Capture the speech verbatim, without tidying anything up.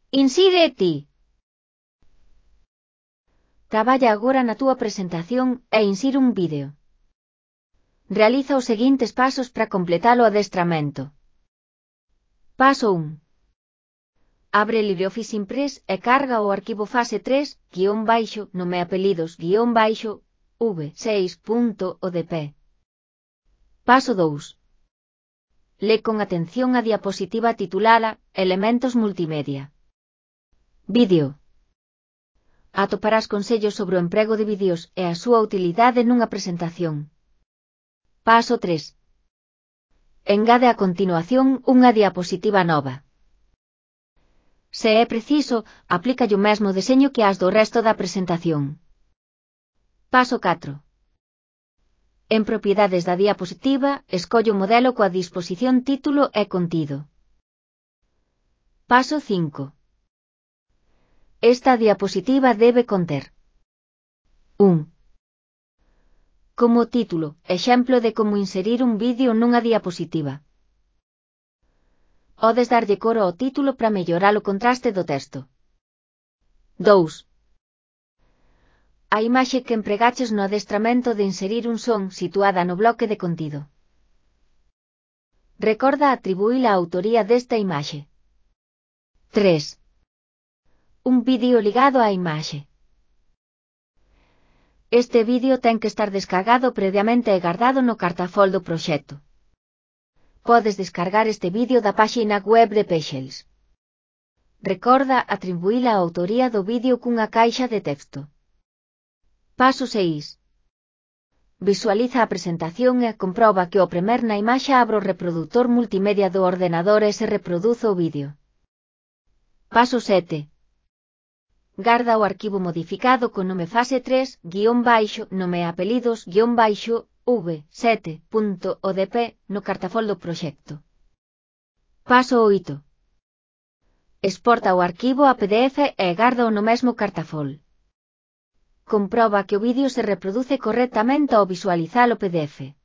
Insire ti. Traballa agora na túa presentación e insire un vídeo. Realiza os seguintes pasos para completar o adestramento. Paso un. Abre LibreOffice Impress e carga o arquivo fase tres, guión baixo, nome apelidos, guión baixo, v seis punto o d p. Paso dous. Le con atención a diapositiva titulada Elementos multimedia. Vídeo. Atoparás consellos sobre o emprego de vídeos e a súa utilidade nunha presentación. Paso tres. Engade a continuación unha diapositiva nova. Se é preciso, aplícalle o mesmo deseño que as do resto da presentación. Paso catro. En propiedades da diapositiva, escolle o modelo coa disposición título e contido. Paso cinco. Esta diapositiva debe conter un. Como título, exemplo de como inserir un vídeo nunha diapositiva. Podes darlle cor ao título para mellorar o contraste do texto. dous. A imaxe que empregaches no adestramento de inserir un son situada no bloque de contido. Recorda atribuir a autoría desta imaxe. tres. Un vídeo ligado á imaxe. Este vídeo ten que estar descargado previamente e guardado no cartafol do proxecto. Podes descargar este vídeo da páxina web de Pexels. Recorda atribuir a autoría do vídeo cunha caixa de texto. Paso seis. Visualiza a presentación e comproba que ao premer na imaxe abre o reproductor multimedia do ordenador e se reproduce o vídeo. Paso sete. Garda o arquivo modificado con nome fase tres, guión baixo, nome apelidos, guión baixo, v sete punto o d p no cartafol do proxecto. Paso oito. Exporta o arquivo a P D F e gárdaa no mesmo cartafol. Comproba que o vídeo se reproduce correctamente ao visualizar o P D F.